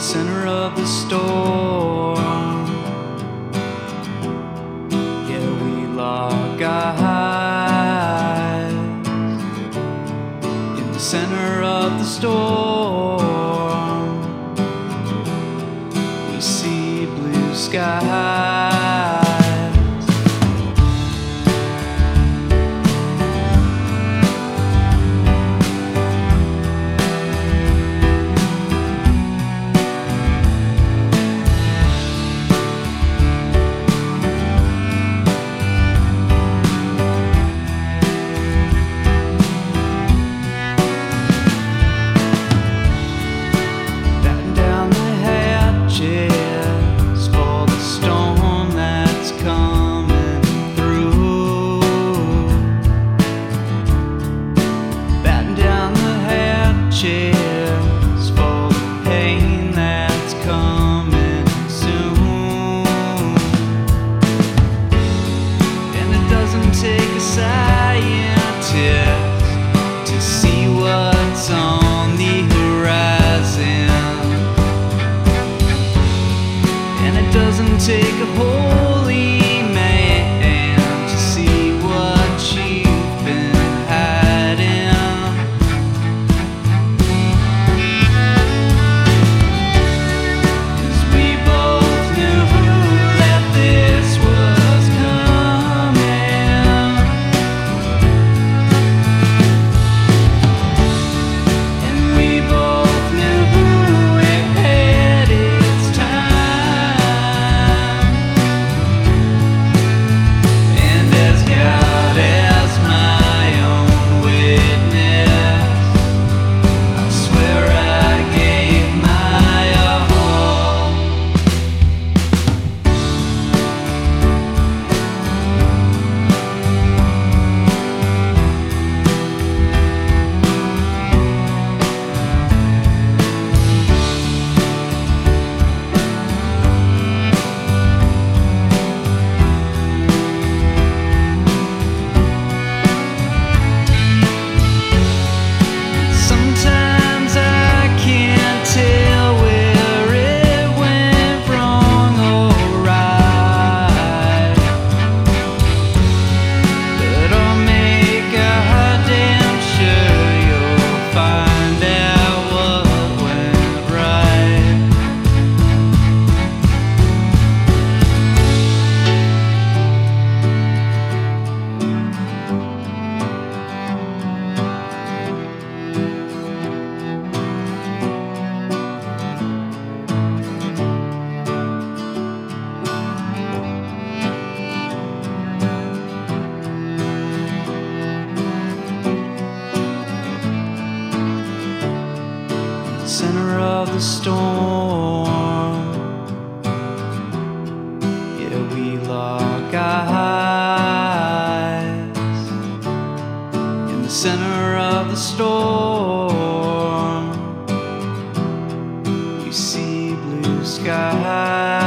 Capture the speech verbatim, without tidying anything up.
center of the storm. Yeah, we lock eyes in the center of the storm. We see blue skies. Take a holy man to see what you've been hiding. 'Cause we both knew that this was coming, and we both knew it had its time. Center of the storm. Yeah, we lock eyes in the center of the storm. We see blue skies.